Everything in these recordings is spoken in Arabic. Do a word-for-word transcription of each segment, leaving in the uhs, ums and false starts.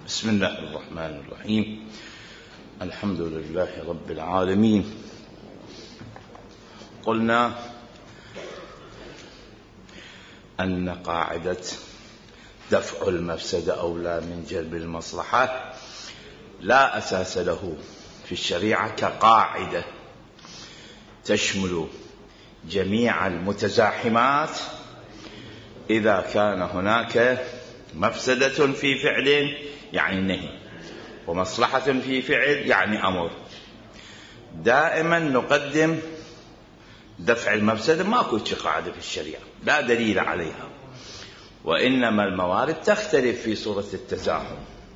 بسم الله الرحمن الرحيم. الحمد لله رب العالمين. قلنا أن قاعدة دفع المفسدة أولى من جلب المصلحة لا أساس له في الشريعة كقاعدة تشمل جميع المتزاحمات إذا كان هناك مفسدة في فعل يعني نهي ومصلحة في فعل يعني أمر. دائما نقدم دفع المفسدة، ماكو قاعدة في الشريعة، لا دليل عليها، وإنما الموارد تختلف في صورة التزاحم.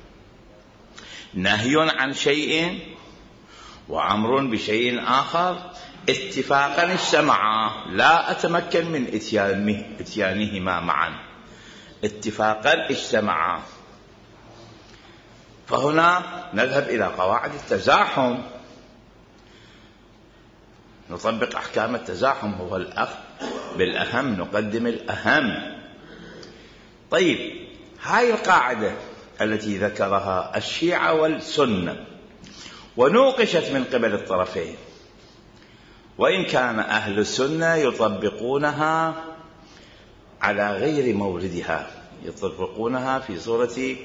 نهي عن شيء وأمر بشيء آخر اتفاقا اجتمعا، لا أتمكن من إتيانهما معا، اتفاقا اجتمعا. فهنا نذهب إلى قواعد التزاحم، نطبق أحكام التزاحم، هو الأخذ بالأهم، نقدم الأهم. طيب، هاي القاعدة التي ذكرها الشيعة والسنة ونوقشت من قبل الطرفين، وإن كان أهل السنة يطبقونها على غير موردها، يطبقونها في صورة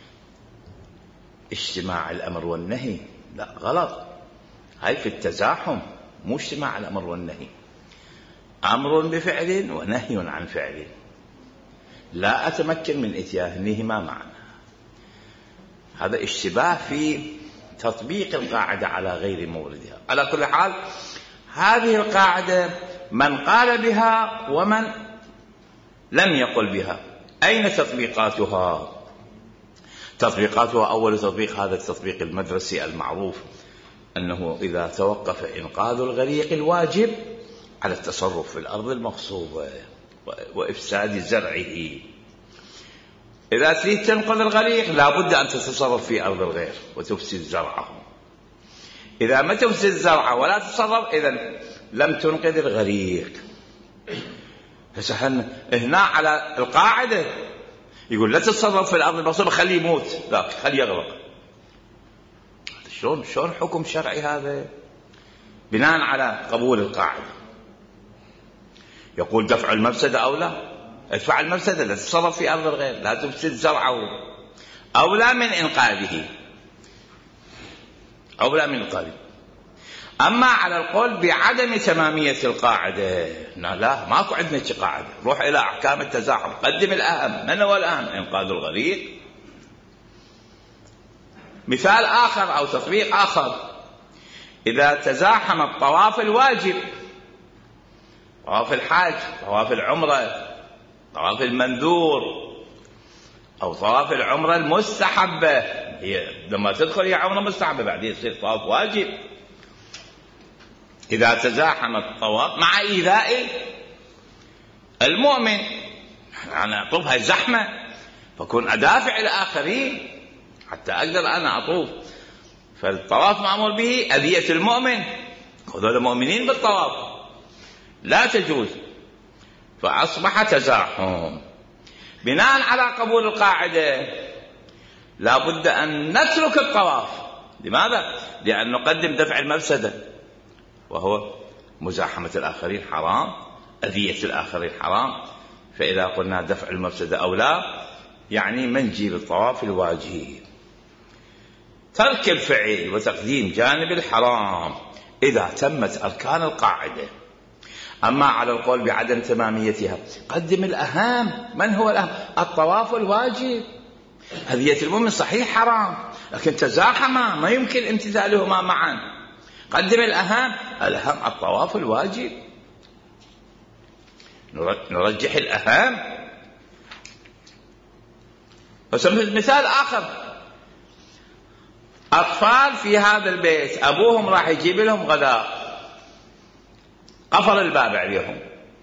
اجتماع الأمر والنهي. لا، غلط، هاي في التزاحم، مو اجتماع الأمر والنهي، أمر بفعل ونهي عن فعل، لا أتمكن من إتيانهما معا. هذا اشتباه في تطبيق القاعدة على غير موردها. على كل حال، هذه القاعدة من قال بها ومن لم يقل بها. أين تطبيقاتها؟ تطبيقاتها أول تطبيق هذا التطبيق المدرسي المعروف، أنه إذا توقف إنقاذ الغريق الواجب على التصرف في الأرض المغصوبة وإفساد زرعه. إذا تريد تنقذ الغريق لابد أن تتصرف في أرض الغير وتفسد زرعه. إذا ما تفسد زرعه ولا تتصرف، إذن لم تنقذ الغريق. هنا على القاعدة يقول لا تتصرف في الأرض المغصوبة، خليه يموت، لا خليه يغرق. شلون شلون حكم شرعي هذا بناء على قبول القاعدة؟ يقول دفع المفسدة أولى، ادفع المفسدة، لا تتصرف في أرض الغير، لا تفسد زرعه، أولى من إنقاذه، أولى من إنقاذه. أما على القول بعدم تمامية القاعدة، لا، ماكو عندنا قاعدة، روح إلى أحكام التزاحم، قدم الأهم. من هو الأهم؟ إنقاذ الغريق. مثال آخر أو تطبيق آخر، إذا تزاحم الطواف الواجب، طواف الحج، طواف العمرة، طواف المنذور، أو طواف العمرة المستحبة، هي لما تدخل هي عمرة مستحبة بعدين يصير طواف واجب. إذا تزاحم الطواف مع إيذاء المؤمن، أنا أطوف هاي زحمة، فكون أدافع الآخرين حتى أقدر أنا أطوف، فالطواف معمول به أذية المؤمن، هذول مؤمنين بالطواف، لا تجوز. فأصبح تزاحم. بناء على قبول القاعدة لا بد أن نترك الطواف. لماذا؟ لأن نقدم دفع المفسدة، وهو مزاحمة الآخرين حرام، أذية الآخرين حرام. فإذا قلنا دفع المفسدة أولى يعني منجي بالطواف الواجب. ترك الفعل وتقديم جانب الحرام إذا تمت أركان القاعدة. أما على القول بعدم تماميتها، قدم الأهم. من هو الأهم؟ الطواف الواجب. أذية المؤمن صحيح حرام، لكن تزاحما ما يمكن امتثالهما معا. قدم الأهم، الأهم الطواف الواجب، نرجح الأهم. مثال آخر، أطفال في هذا البيت أبوهم راح يجيب لهم غداء، قفل الباب عليهم،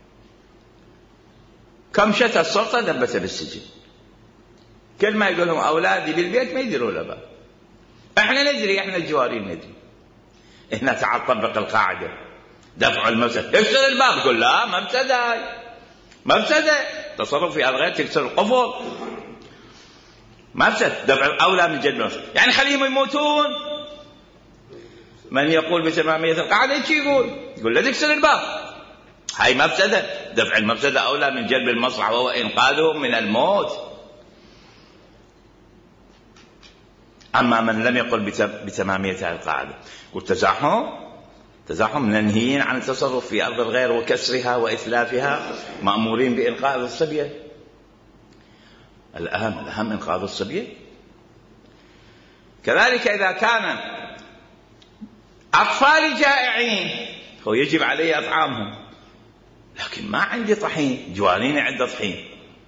كمشت السلطة دبته بالسجن. كل ما يقول لهم أولادي بالبيت ما يديروا له باب، احنا ندري، احنا الجوارين ندري. هنا تعال طبق القاعدة، دفع المفسدة، يكسر الباب، يقول لا مفسدة، مفسدة، تصرف في الغير تكسر القفل. مفسدة، دفع أولى من جلب المصلحة. يعني خليهم يموتون. من يقول بتمامية القاعدة يجي يقول يقول لا تكسر الباب، هاي مفسدة، دفع المفسدة أولى من جلب المصلحة وهو إنقاذهم من الموت. أما من لم يقل بتمامية القاعدة والتزاحم تزاحم منهيين عن التصرف في أرض الغير وكسرها وإتلافها، مأمورين بإنقاذ الصبية. الأهم الأهم إنقاذ الصبية. كذلك إذا كان أطفال جائعين هو يجب علي أطعامهم، لكن ما عندي طحين، جوانيني عنده طحين.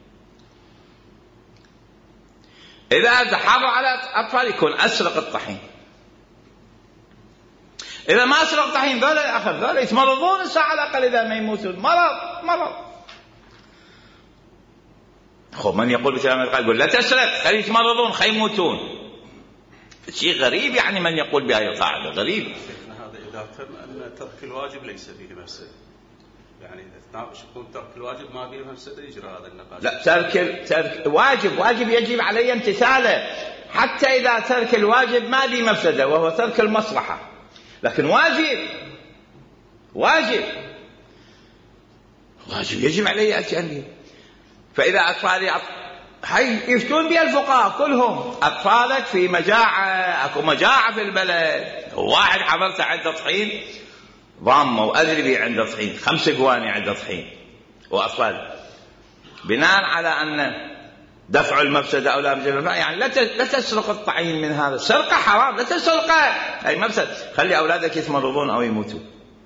إذا تحرى على أطفال يكون أسرق الطحين. إذا ما أسرق الطحين ذولا أخذ ذولا يتمرضون الساعة على الأقل إذا ما يموتون، مرض مرض. خو من يقول بسلام القلب يقول لا تسرق، خلي يتمرضون خلي يموتون. شيء غريب يعني من يقول بهذه القاعدة غريب. هذا إذا تم أن ترك الواجب ليس فيه مفسدة، يعني إذا يكون ترك الواجب ما فيه مفسدة يجرى هذا النقاش. لا، ترك ترك واجب واجب يجب علي امتثاله، حتى إذا ترك الواجب ما فيه مفسدة وهو ترك المصلحة، لكن واجب واجب واجب يجب علي أتي. فإذا أطفالي هاي يفتون بها الفقهاء كلهم، أطفالك في مجاعة، أكو مجاعة في البلد، واحد حضرت عنده طحين ضامة وأدري بي عنده طحين، خمس قواني عنده طحين وأطفال، بناء على أن دفع المفسدة أو لا مجرد، يعني لا تسرق الطحين من هذا، سرقة حرام، لا تسرقه، هاي مفسد، خلي أولادك يتمرضون أو يموتوا.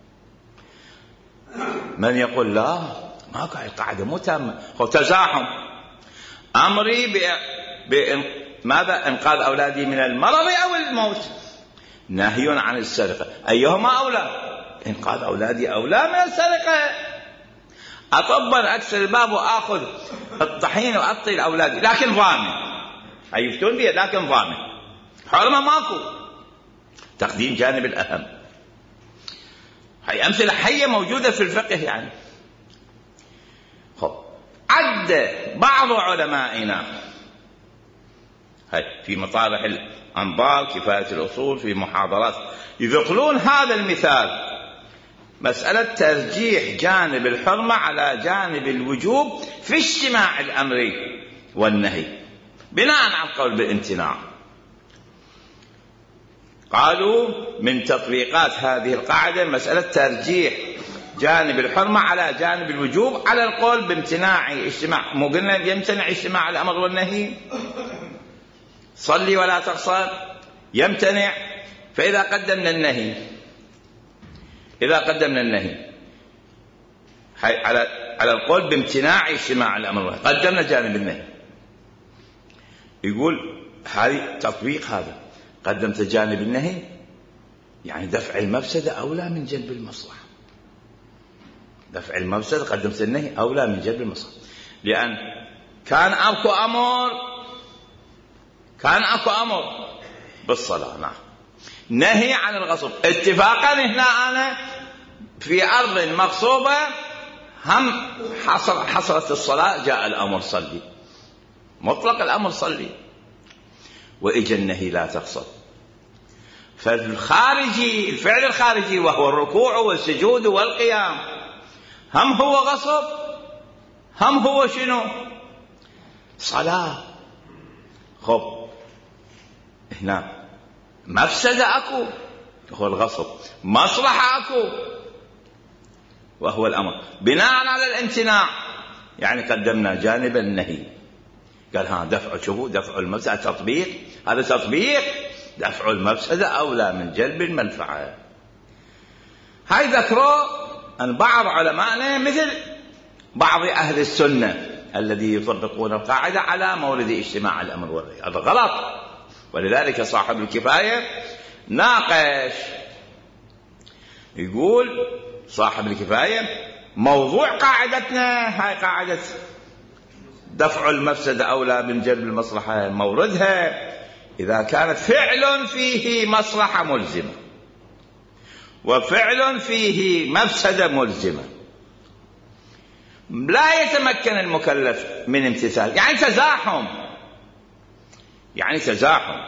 من يقول لا ماكو، هاي القاعدة مو تامة. هو تزاحم، أمري بماذا؟ إنقاذ أولادي من المرض أو الموت، نهي عن السرقة، أيهما أولى؟ إنقاذ أولادي أولى من السرقة. أطبر أكسر الباب وأخذ الطحين وأعطي لأولادي، لكن ضامن، هاي يفتون بيه لكن ضامن، حرمة ماكو. تقديم جانب الأهم، هاي أمثلة حية موجودة في الفقه. يعني خب عد بعض علمائنا هاي في مطارح الأنظار كفاية الأصول في محاضرات يذكرون هذا المثال، مسألة ترجيح جانب الحرمة على جانب الوجوب في اجتماع الأمر والنهي بناء على القول بالامتناع. قالوا من تطبيقات هذه القاعدة مسألة ترجيح جانب الحرمة على جانب الوجوب على القول بامتناع اجتماع. مو قلنا يمتنع اجتماع الأمر والنهي؟ صلي ولا تقصر يمتنع. فإذا قدمنا النهي إذا قدمنا النهي على على القول بامتناع اجتماع الأمر والنهي، قدمنا جانب النهي، يقول هذه تطبيق، هذا قدمت جانب النهي يعني دفع المفسدة أولى من جلب المصلحة. دفع المفسدة قدمت النهي أولى من جلب المصلحة، لأن كان أكو أمر كان أكو أمر بالصلاة، نعم، نهي عن الغصب اتفاقا. هنا أنا في أرض مغصوبة هم حصل حصلت الصلاة، جاء الأمر صلي، مطلق الأمر صلي، وإجا النهي لا تغصب. فالخارجي الفعل الخارجي وهو الركوع والسجود والقيام هم هو غصب، هم هو شنو؟ صلاة. خب هنا مفسدة أكو وهو الغصب، مصلحة أكو وهو الأمر، بناء على الامتناع يعني قدمنا جانب النهي. قال ها دفع شبه دفع المفسدة، تطبيق، هذا تطبيق، دفع المفسدة أولى من جلب المنفعة. هاي ذكروا أن بعض علمائنا مثل بعض أهل السنة الذي يطبقون القاعدة على مورد اجتماع الأمر والنهي، هذا غلط. ولذلك صاحب الكفاية ناقش، يقول صاحب الكفاية موضوع قاعدتنا هاي قاعدة دفع المفسدة أولى من جلب المصلحة، موردها إذا كانت فعل فيه مصلحة ملزمة وفعل فيه مفسدة ملزمة لا يتمكن المكلف من امتثال، يعني تزاحم، يعني تزاحم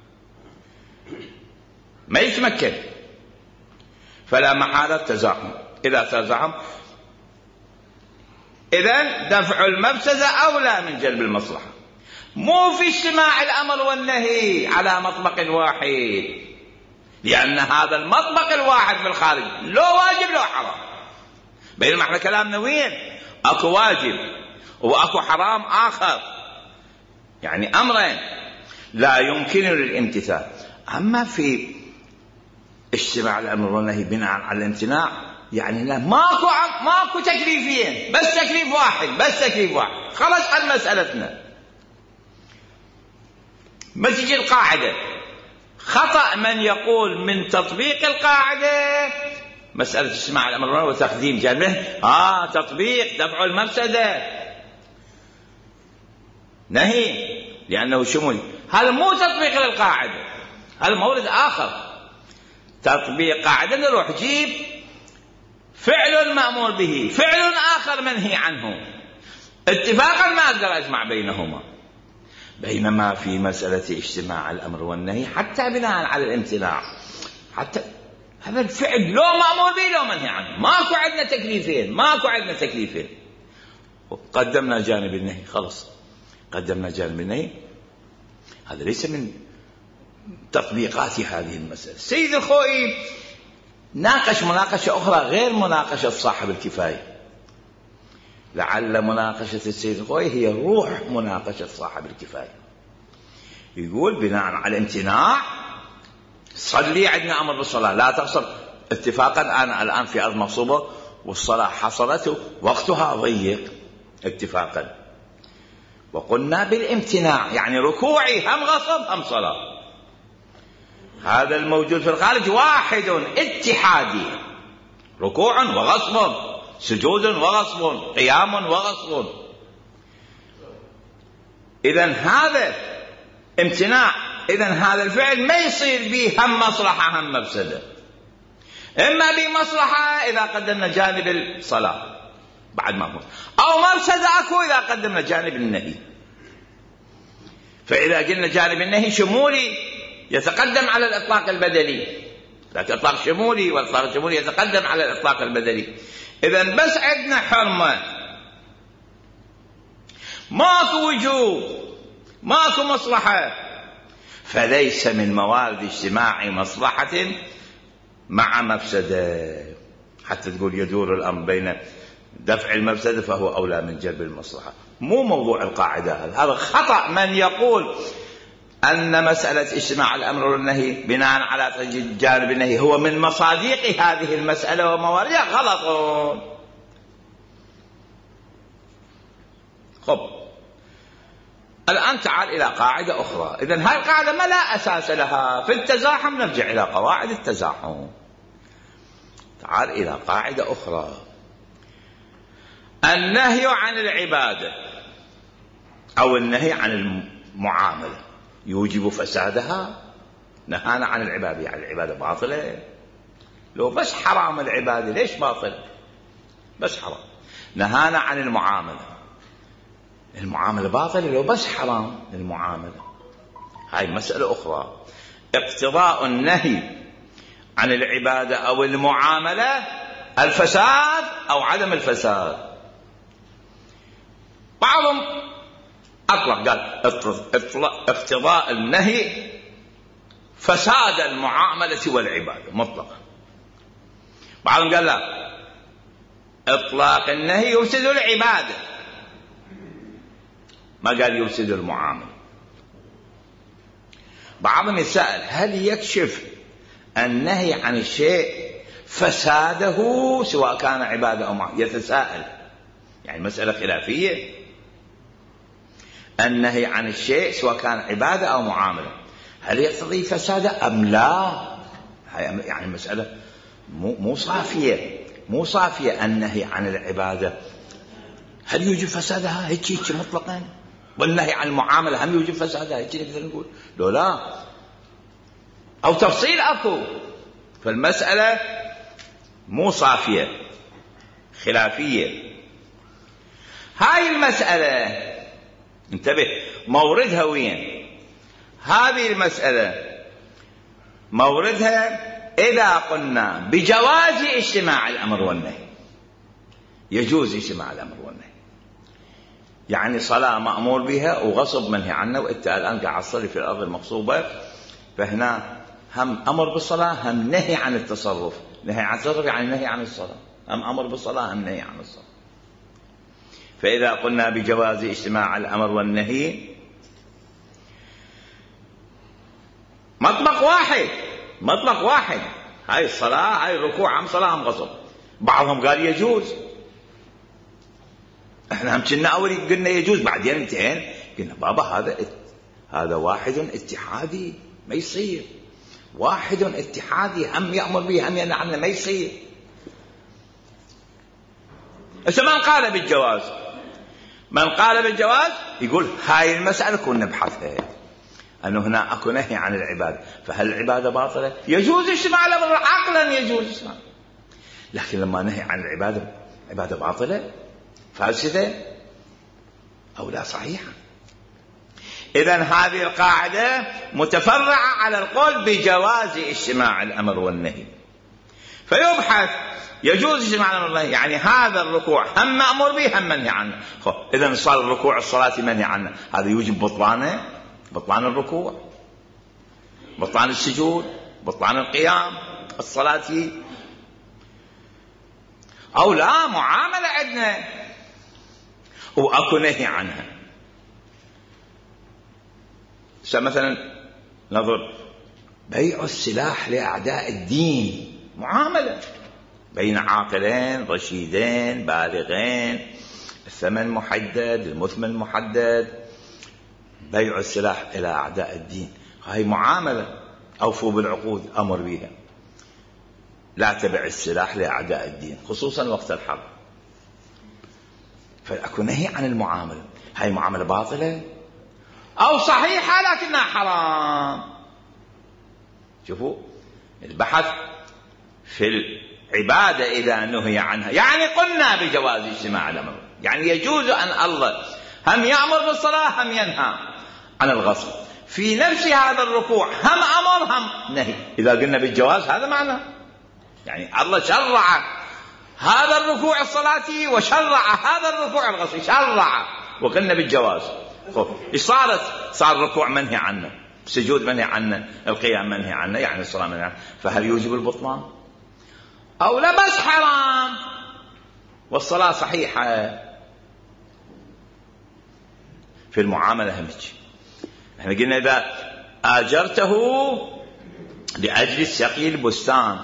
ما يتمكن، فلا محالة تزاحم. إذا تزاحم إذن دفع المفسدة أولى من جلب المصلحة. مو في اجتماع الأمر والنهي على مطبق واحد، لأن هذا المطبق الواحد في الخارج لو واجب لو حرام. بينما احنا كلامنا وين؟ اكو واجب واكو حرام آخر، يعني أمرين لا يمكن للامتثال. أما في اجتماع الأمر والنهي بناء على الامتناع، يعني لا ماكو ماكو تكليفين، بس تكليف واحد، بس تكليف واحد، خلاص حل مسألتنا. ما تجي القاعدة خطأ من يقول من تطبيق القاعدة مسألة اجتماع الأمر والنهي وتقديم جانبه آه تطبيق دفع المفسدة نهي، لأنه شمولي. هذا مو تطبيق للقاعدة، هذا مورد آخر. تطبيق قاعدة نروح جيب فعل المأمور به، فعل آخر منهي عنه، اتفاقا ما أقدر أجمع بينهما. بينما في مسألة اجتماع الأمر والنهي حتى بناء على الامتناع، حتى هذا الفعل لو مأمور به لو منهي عنه، ماكو عندنا تكليفين، ماكو عندنا تكليفين. قدمنا جانب النهي، خلص قدمنا جانب النهي. هذا ليس من تطبيقات هذه المسألة. السيد الخوئي ناقش مناقشة أخرى غير مناقشة صاحب الكفاية. لعل مناقشة السيد الخوئي هي روح مناقشة صاحب الكفاية. يقول بناء على امتناع صلي، عندنا أمر بالصلاة لا تقصر، اتفاقا أنا الآن في أرض مغصوبة والصلاة حصلت وقتها ضيق اتفاقا، وقلنا بالامتناع يعني ركوعي هم غصب هم صلاة. هذا الموجود في الخارج واحد اتحادي، ركوع وغصب، سجود وغصب، قيام وغصب. إذن هذا امتناع، إذن هذا الفعل ما يصير به هم مصلحة هم مفسدة. إما بمصلحة إذا قدمنا جانب الصلاة بعد ما هو، أو مفسدة أكو إذا قدمنا جانب النهي. فإذا قلنا جانب النهي شمولي يتقدم على الإطلاق البدلي، لكن إطلاق شمولي والإطلاق الشمولي يتقدم على الإطلاق البدلي. إذن بس عندنا حرمة، ماكو وجوب، ماكو مصلحة، فليس من موارد اجتماع مصلحة مع مفسدة حتى تقول يدور الأمر بين دفع المفسدة فهو أولى من جلب المصلحة. مو موضوع القاعدة هذا. هذا خطأ من يقول أن مسألة اجتماع الأمر والنهي بناء على جانب النهي هو من مصادق هذه المسألة ومواردها، غلط. خب الآن تعال إلى قاعدة أخرى. إذن هاي القاعدة ما لا أساس لها في التزاحم، نرجع إلى قواعد التزاحم. تعال إلى قاعدة أخرى. النهي عن العبادة أو النهي عن المعاملة يوجب فسادها. نهانا عن العبادة، يعني العبادة باطلة. لو بس حرام العبادة ليش باطل؟ بس حرام. نهانا عن المعاملة، المعاملة باطلة لو بس حرام المعاملة. هاي مسألة أخرى. اقتضاء النهي عن العبادة أو المعاملة الفساد أو عدم الفساد. بعضهم أطلق قال اقتضاء النهي فساد المعاملة والعبادة مطلقا. بعضهم قال لا، اطلاق النهي يفسد العبادة، ما قال يفسد المعاملة. بعضهم يسأل هل يكشف النهي عن الشيء فساده سواء كان عبادة أو معاملة؟ يتساءل، يعني مسألة خلافية. النهي عن الشيء سواء كان عبادة أو معاملة هل يقتضي فساده أم لا؟ يعني مسألة مو مو صافية، مو صافية. النهي عن العبادة هل يوجب فسادها هيك هيك مطلقا؟ والنهي عن المعاملة هم يوجب فسادها هيك نقدر نقول؟ لو لا، أو تفصيل أكو. فالمسألة مو صافية، خلافية. هاي المسألة انتبه موردها وين؟ هذه المسألة موردها إذا قلنا بجواز اجتماع الأمر والنهي، يجوز اجتماع الأمر والنهي، يعني صلاة مأمور بها وغصب منهي عنه، وإنت الآن قاعد تصلي في الأرض المغصوبة، فهنا هم أمر بالصلاة هم نهي عن التصرف. نهي عن التصرف يعني نهي عن الصلاة، هم أمر بالصلاة هم نهي عن الصلاة. فإذا قلنا بجواز اجتماع الأمر والنهي مطلق واحد، مطلق واحد، هاي الصلاة هاي الركوع هم صلاة هم غصب. بعضهم قال يجوز، احنا هم كنا أول قلنا يجوز، بعدين انتهينا قلنا بابا هذا هذا واحد اتحادي ما يصير، واحد اتحادي هم يأمر به هم ينهى عنه ما يصير. إذا من قال بالجواز، من قال بالجواز يقول هاي المسألة كنا نبحثها، أنه هنا أكو نهي عن العبادة، فهل العبادة باطلة؟ يجوز اجتماع الأمر، عقلا يجوز اجتماع، لكن لما نهي عن العبادة عبادة باطلة فاسدة أو لا صحيحة. إذن هذه القاعدة متفرعة على القول بجواز اجتماع الأمر والنهي، فيبحث يجوز اجتماع الأمر والنهي، يعني هذا الركوع هم مأمور به هم منهي عنه. إذن صار الركوع الصلاة منهي عنه، هذا يوجب بطلانه، بطلان الركوع، بطلان السجود، بطلان القيام الصلاة، أو لا معاملة عندنا وأكو نهي عنها. مثلا نظر بيع السلاح لأعداء الدين، معاملة بين عاقلين رشيدين بالغين، الثمن محدد المثمن محدد، بيع السلاح إلى أعداء الدين، هاي معاملة أوفوا بالعقود أمر بها، لا تبع السلاح لأعداء الدين خصوصا وقت الحرب، فأكو نهي عن المعاملة. هاي معاملة باطلة أو صحيحة لكنها حرام. شوفوا البحث في العبادة إذا نهي عنها، يعني قلنا بجواز اجتماع الأمر، يعني يجوز أن الله هم يأمر بالصلاة هم ينهى عن الغصب في نفس هذا الركوع، هم أمر هم نهي. إذا قلنا بالجواز هذا معنى يعني الله شرع هذا الركوع الصلاتي وشرع هذا الركوع الغصبي، شرع وقلنا بالجواز. إيش صارت؟ صار الركوع منهي عنه، السجود منهي عنه، القيام منهي عنه، يعني الصلاة منهي عنه، فهل يوجب البطلان أو لا بس حرام والصلاة صحيحة؟ في المعاملة همج، احنا قلنا إذا آجرته لأجل سقي البستان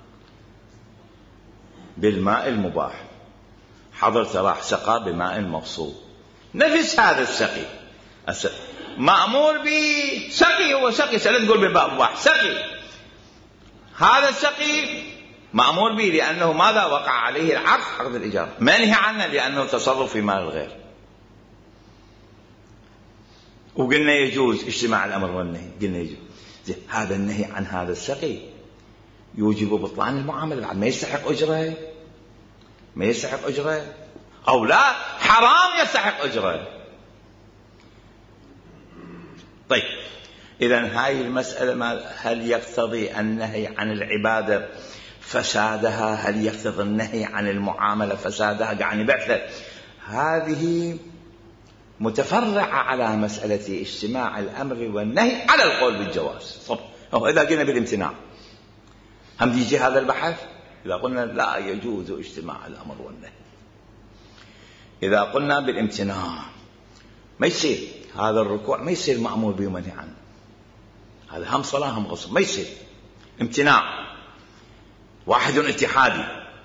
بالماء المباح، حضرت راح سقى بماء مغصوب، نفس هذا السقي مأمور بسقي، هو سقي سلا تقول بالماء مباح سقي، هذا السقي مأمور به لأنه ماذا؟ وقع عليه العقد، عقد الإجارة، منهي عنه لأنه تصرف في مال الغير. وقلنا يجوز اجتماع الأمر والنهي، قلنا يجوز. هذا النهي عن هذا السقي يوجب بطلان المعاملة، بعد ما يستحق أجرة، ما يستحق أجرة أو لا حرام يستحق أجرة. طيب إذن هاي المسألة هل يقتضي النهي عن العبادة فسادها؟ هل يقتضي النهي عن المعاملة فسادها؟ يعني بعثة هذه متفرعة على مسألة اجتماع الأمر والنهي على القول بالجواز. طب إذا قلنا بالامتناع هم يجي هذا البحث؟ إذا قلنا لا يجوز اجتماع الأمر والنهي، إذا قلنا بالامتناع ما يصير هذا الركوع، ما يصير مأمور به ومنهي عنه، هذا هم صلاة هم غصب، ما يصير امتناع، واحد اتحادي.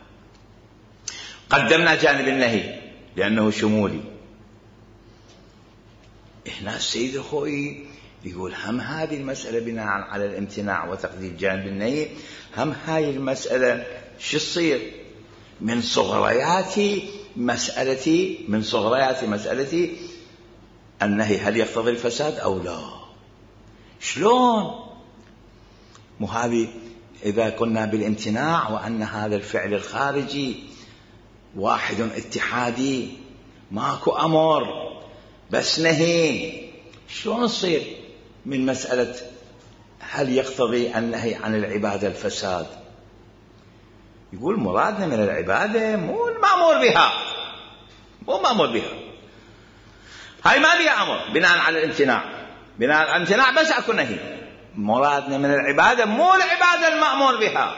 قدمنا جانب النهي لأنه شمولي. هنا السيد الخوئي يقول هم هذه المسألة بناء على الامتناع وتقديم جانب النهي، هم هاي المسألة شو تصير من صغريات مسألة من صغريات مسألة النهي، هل يقتضي الفساد أو لا؟ شلون؟ مو هذه إذا كنا بالامتناع وأن هذا الفعل الخارجي واحد اتحادي ماكو أمر بس نهي، شلون تصير من مسألة هل يقتضي النهي عن العبادة الفساد؟ يقول مرادنا من العبادة مو المأمور بها، مو مأمور بها، هاي ما بها أمر بناء على الامتناع، بناء على الامتناع بس أكو نهي. مرادنا من العبادة مو العبادة المأمور بها،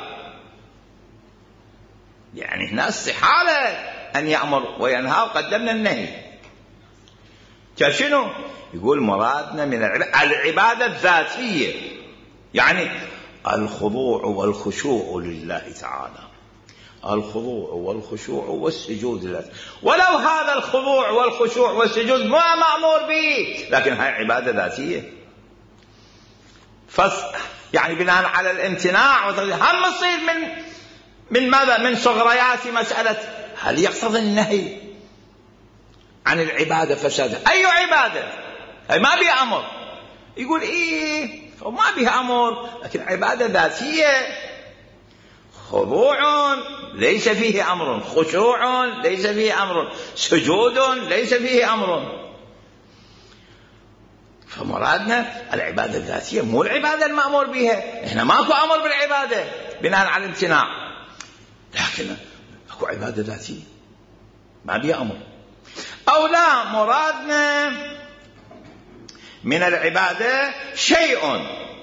يعني هنا استحالة أن يأمر وينهى وقدمنا النهي. كشنو؟ يقول مرادنا من العبادة العبادة الذاتية، يعني الخضوع والخشوع لله تعالى، الخضوع والخشوع والسجود لله، ولو هذا الخضوع والخشوع والسجود ما مأمور به، لكن هاي عبادة ذاتية. فص يعني بناء على الامتناع هم يصير من من ماذا؟ من صغريات مسألة هل يقتضي النهي عن العبادة فساد؟ أي عبادة؟ هاي ما بها أمر. يقول إيه ما بها أمر، لكن عبادة ذاتية، خضوع ليس فيه أمر، خشوع ليس فيه أمر، سجود ليس فيه أمر. فمرادنا العبادة الذاتية مو العبادة المأمور بها. إحنا ماكو أمر بالعبادة بناء على الامتناع، لكن اكو عبادة ذاتية ما بها أمر. أو لا، مرادنا من العبادة شيء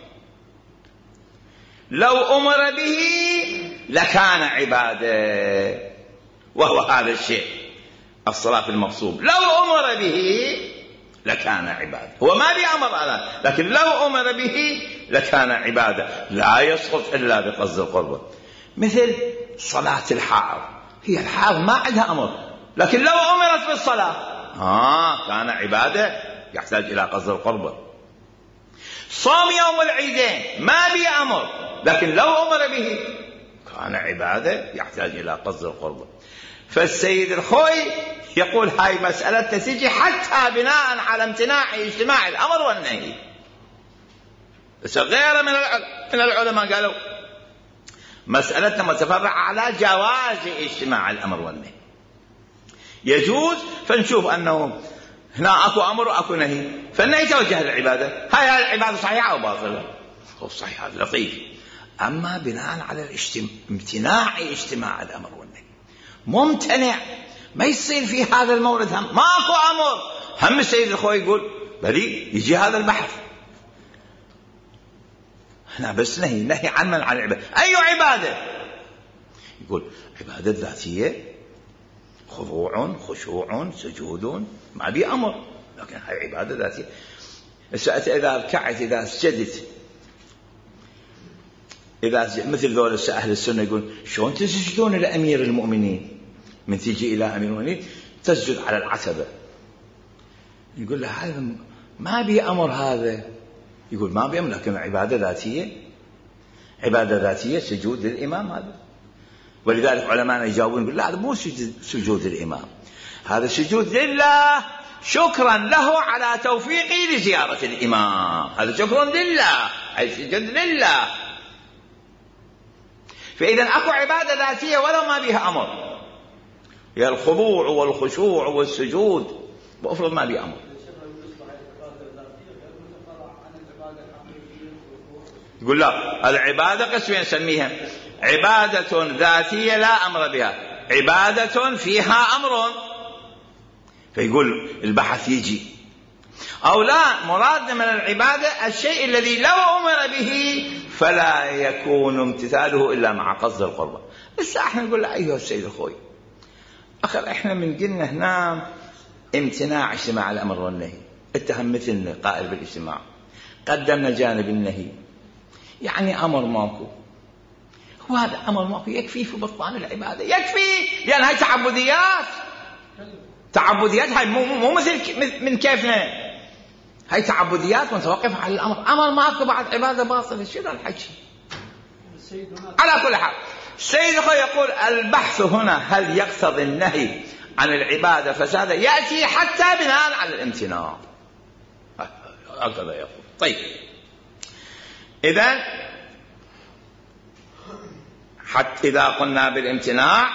لو أمر به لكان عبادة، وهو هذا الشيء الصلاة المغصوب، لو أمر به لكان عبادة. هو ما بأمر على، لكن لو أمر به لكان عبادة، لا يسقط إلا بقصد القربة. مثل صلاة الحائض، هي الحائض ما عندها أمر، لكن لو أمرت بالصلاة آه كان عبادة يحتاج إلى قصد القربة. صوم يوم العيدين ما بي أمر، لكن لو أمر به كان عبادة يحتاج إلى قصد القربة. فالسيد الخوي يقول هاي مسألة تسجي حتى بناء على امتناع اجتماع الأمر والنهي. بس غير من من العلماء قالوا مسألتنا متفرعة على جواز اجتماع الأمر والنهي، يجوز. فنشوف أنه هنا أكو أمر وأكو نهي، فالنهي توجه للعبادة، هاي العبادة صحيحة أو باطلة؟ هو صحيح لطيف. أما بناء على امتناع اجتماع الأمر والنهي، ممتنع، ما يصير في هذا المورد، هم ماكو أمر، هم السيد الخوي يقول بلي يجي هذا البحث هنا بس نهي، نهي عن من عن العبادة. أي عبادة؟ يقول عبادة ذاتية، خضوع خشوع سجود، ما بي أمر، لكن هاي عبادة ذاتية. إذا ركعت إذا سجدت إذا مثل ذول أهل السنة يقول شلون تسجدون لأمير المؤمنين؟ من تيجي إلى أمير المؤمنين تسجد على العتبة، يقول له هذا ما بي أمر، هذا يقول ما بي أمر، لكن عبادة ذاتية، عبادة ذاتية سجود للإمام هذا. ولذلك علماء يجاوبون يقول لا هذا مو سجود للإمام، هذا سجود لله شكرا له على توفيقي لزيارة الإمام، هذا شكرا لله، أي سجود لله. فإذا أكو عبادة ذاتية ولو ما بها أمر، هي الخضوع والخشوع والسجود، وأفرض ما بها أمر. يقول لا، العبادة قسمين نسميها عبادة ذاتية لا أمر بها، عبادة فيها أمر، فيقول البحث يجي. أو لا، مرادنا من العبادة الشيء الذي لو أمر به فلا يكون امتثاله إلا مع قصد القربة. بس احنا نقول له أيها السيد الخوي، أخر احنا من قلنا هنا امتناع اجتماع الأمر والنهي، اتهم مثلنا قائل بالاجتماع، قدمنا جانب النهي، يعني أمر ماكو، وهذا أمر ماكو يكفي في بطلان العبادة، يكفي، لأن هاي تعبديات، تعبديات هاي مو, مو مثل من كيفنا، هاي تعبديات متوقفة على الأمر، أمر ماكو بعد عبادة باطلة، شنو الحكي؟ على كل حال السيد يقول البحث هنا هل يقتضي النهي عن العبادة فسادا، يأتي حتى بناء على الامتناع، هكذا يقول. طيب إذن حتى إذا قلنا بالامتناع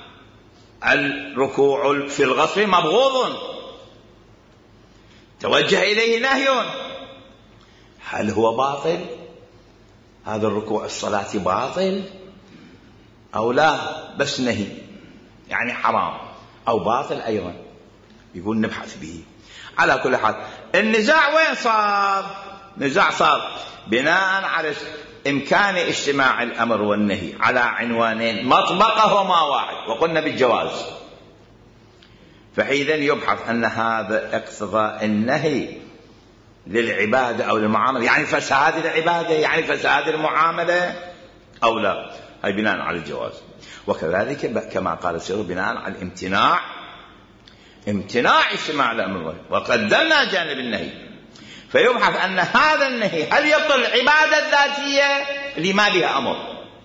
الركوع في الغصب مبغوض توجه إليه نهي، هل هو باطل؟ هذا الركوع الصلاة باطل أو لا؟ بس نهي يعني حرام أو باطل أيضا، يقول نبحث به. على كل حال النزاع وين صار؟ نزاع صار بناء على إمكان اجتماع الأمر والنهي على عنوانين مطبقهما واحد، وقلنا بالجواز. فحينئذ يبحث أن هذا اقتضاء النهي للعبادة أو للمعاملة، يعني فساد العبادة يعني فساد المعاملة أو لا، هي بناء على الجواز. وكذلك كما قال السير بناء على الامتناع، امتناع اجتماع الأمر، وقدمنا جانب النهي. فيبحث أن هذا النهي هل يبطل العبادة الذاتية اللي ما بها أمر،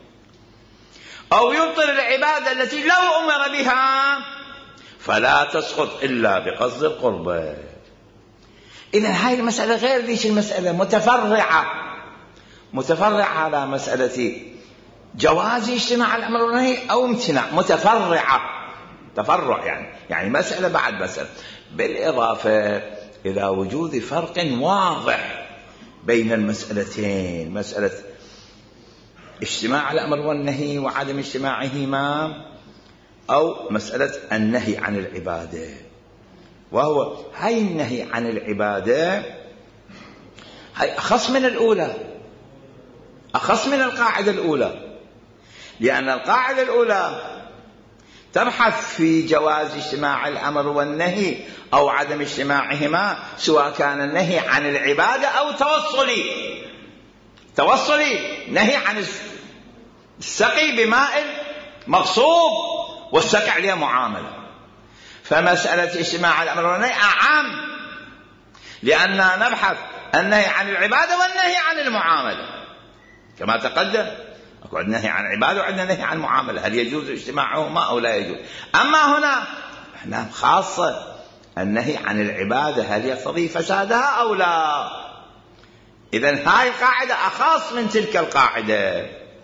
أو يبطل العبادة التي لو أمر بها فلا تسقط إلا بقصد القربة. إذن هاي المسألة غير ذيك المسألة، متفرعة متفرعة على مسألة جواز اجتماع الأمر والنهي أو امتناع، متفرعة تفرع يعني يعني مسألة بعد مسألة، بالإضافة إلى وجود فرق واضح بين المسألتين، مسألة اجتماع الأمر والنهي وعدم اجتماعهما، أو مسألة النهي عن العبادة. وهو هاي النهي عن العبادة هاي أخص من الأولى، أخص من القاعدة الأولى، لأن القاعدة الأولى تبحث في جواز اجتماع الأمر والنهي أو عدم اجتماعهما، سواء كان النهي عن العبادة أو توصلي. توصلي نهي عن السقي بماء مغصوب والسقي عليه معاملة. فمسألة اجتماع الأمر والنهي أعم، لأننا نبحث النهي عن العبادة والنهي عن المعاملة كما تقدم. أكو عندنا نهي عن العبادة وعندنا نهي عن المعاملة، هل يجوز اجتماعهما أو لا يجوز؟ أما هنا احنا خاصة النهي عن العبادة هل يقتضي فسادها أو لا؟ إذن هاي القاعدة أخص من تلك القاعدة.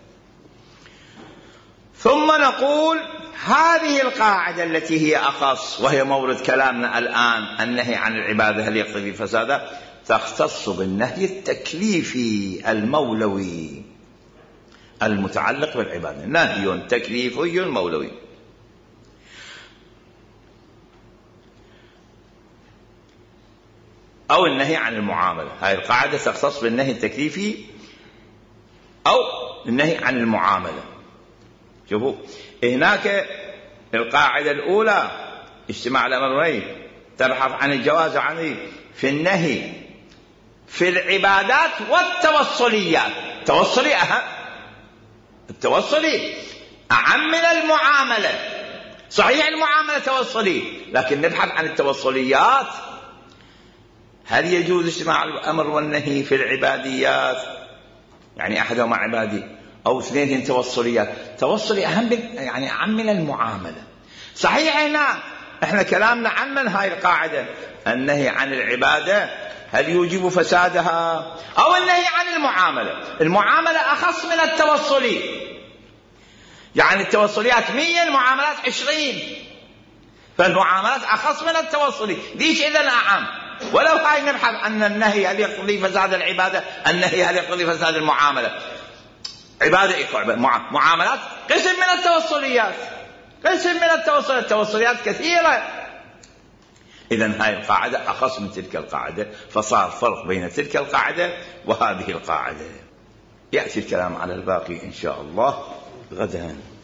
ثم نقول هذه القاعدة التي هي أخص وهي مورد كلامنا الآن، النهي عن العبادة هل يقتضي فسادها، تختص بالنهي التكليفي المولوي المتعلق بالعبادة، نهي تكليفي مولوي. أو النهي عن المعاملة، هذه القاعدة تختص بالنهي التكليفي أو النهي عن المعاملة. شوفوا هناك القاعدة الأولى اجتماع الأمر والنهي تبحث عن الجواز عن في النهي في العبادات والتوصليات. التوصلي أهم، التوصلي أعم من المعاملة. صحيح المعاملة توصلي، لكن نبحث عن التوصليات. هل يجوز اجتماع الأمر والنهي في العباديات، يعني أحدهما عبادي أو اثنين توصليات؟ توصلي أهم يعني أعم من المعاملة. صحيح هنا احنا كلامنا عن من هاي القاعدة، النهي عن العبادة هل يوجب فسادها أو النهي عن المعاملة. المعاملة أخص من التوصلي، يعني التوصليات مية المعاملات عشرين، فالمعاملات أخص من التوصلي، ليش إذن أعم؟ ولو هاي نبحث عن النهي هل يقتضي فساد العبادة، النهي هل يقتضي فساد المعاملة. عبادة إيه؟ معاملات قسم من التوصليات، قسم من التوصليات، التوصليات كثيرة. إذن هاي القاعدة أخص من تلك القاعدة، فصار فرق بين تلك القاعدة وهذه القاعدة. يأتي الكلام على الباقي إن شاء الله غدا.